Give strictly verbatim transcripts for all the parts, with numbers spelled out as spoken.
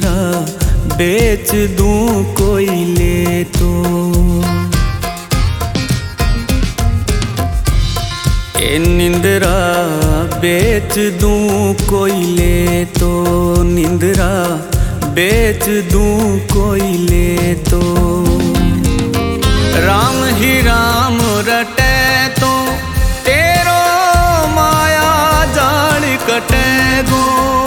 निंदरा बेच दूं कोई ले तो। ए निंदरा बेच दूं कोई ले तो, निंदरा बेच दूं कोई ले तो। राम ही राम रटे तो तेरो माया जाल कटे गो।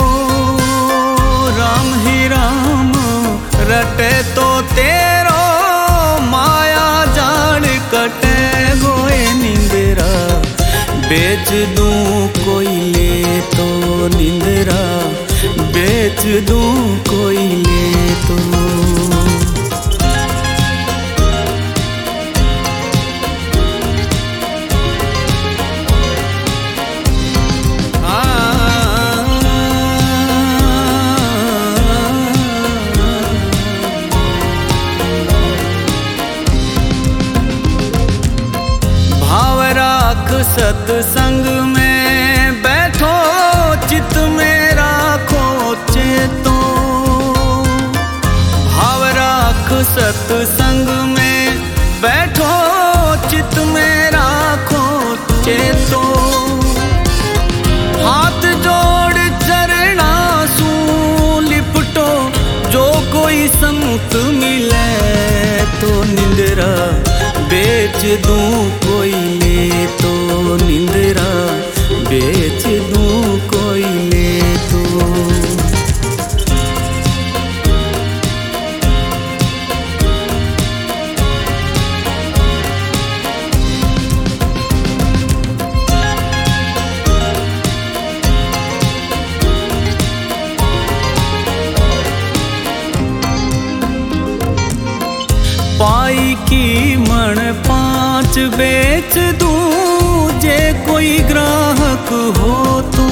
राम ही राम रटे तो तेरो माया जाल कटे गो। ए निंदरा बेच दूं कोई ले तो, निंदरा बेच दूं कोई ले तो। सत्संग में बैठो चित में राखो चेतो। भाव राख सत्संग में बैठो चित में राखो चेतो। हाथ जोड़ चरणा सू लिपटो जो कोई संत मिले तो। निंदरा बेच दूं कोई ले तो, निंदरा बेच दूं कोई ले तो। पाई की मण पांच बेच दूं जे कोई ग्राहक हो तो।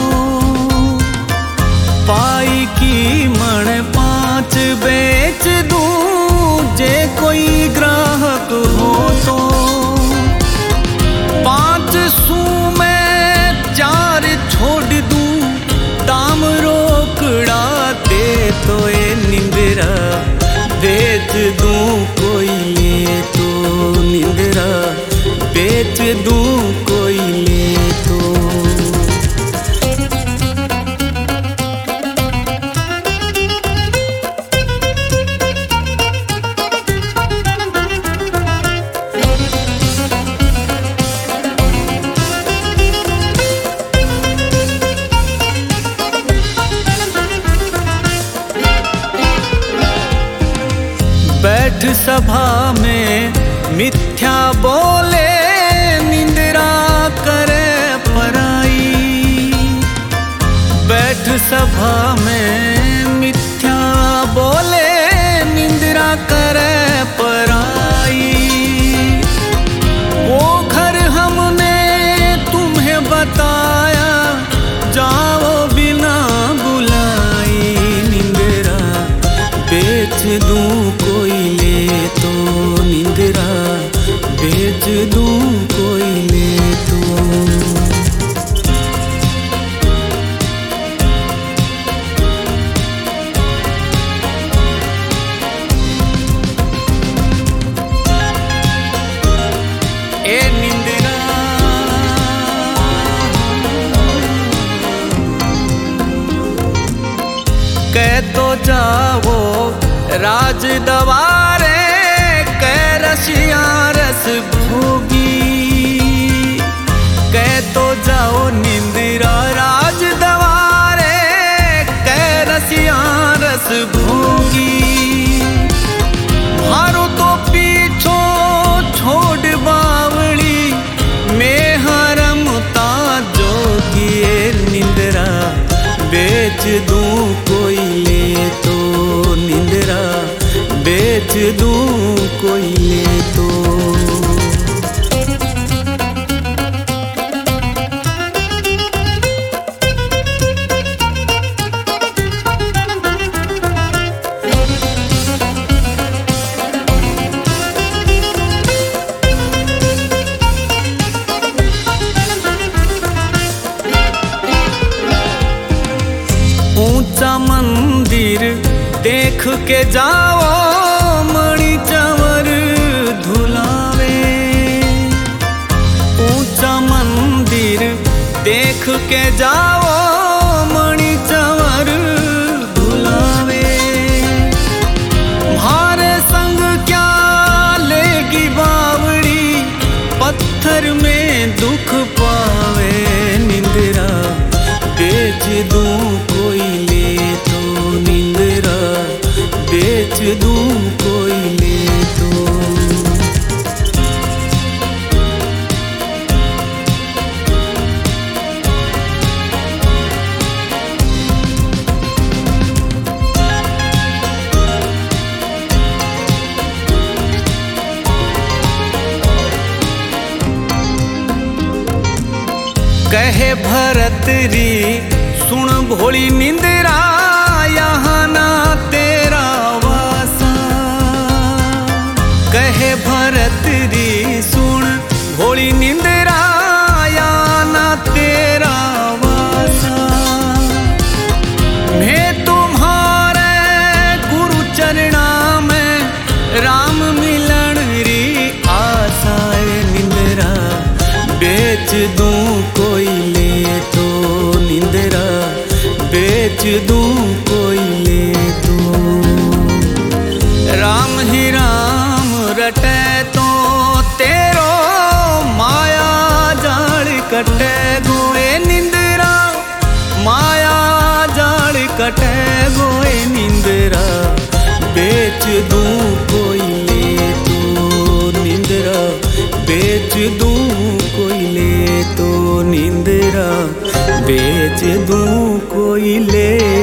पाई की मण पांच बेच दूं जे कोई ग्राहक हो तो। पांच सू में चार छोड़ दूं दाम रोकड़ा दे तो। ए निंदरा बेच दूं कोई ले तो, निंदरा बेच दूं कोई ले तो। बैठ सभा में मिथ्या बोले निंदरा करे पराई। बैठ सभा में मिथ्या बोले निंदरा करे पराई। वो घर हमने तुम्हें बताया जाओ बिना बुलाई। निंदरा बेच दूं कोई ले तो, निंदरा बेच दूं कोई ले तो। ए निंदरा कह तो जाओ राज दवारे कै रसिया रस भोगी। कह तो जाओ निंदरा राज दवारे कै रसिया रस भोगी। मारो तो पीछो छोड़ बावड़ी में हरमता जोगी। निंदरा बेच दूं कोई ले तो, निंदरा बेच दूं कोई ले तो। ऊंचा मंदिर देख के जाओ मणि चंवर धुलावे। ऊंचा मंदिर देख के जाओ मणि चंवर धुलावे। मारे संग क्या लेगी बावड़ी, पत्थर में दुख पावे। निंदरा बेच दूं कोई ले तो, निंदरा बेच दूं कोई ले तो। कहे भरत री सुन भोली निंदरा, यहाँ ना तेरा वासा। कहे भरत री सुन भोली निंदरा, यहाँ ना तेरा वासा। मैं तुम्हारे गुरु चरणा में राम मिलन री आशा। निंदरा बेच दूं कोई ले तो, निंदरा बेच दूं कोई ले तो। राम ही राम रटे तो तेरो, माया जाल कटे गोए। निंदरा माया जाल कटे गोए। निंदरा बेच दूं कोई ले तो, निंदरा बेच दूं कोई ले तो। निंदरा बेच दूं कोई ले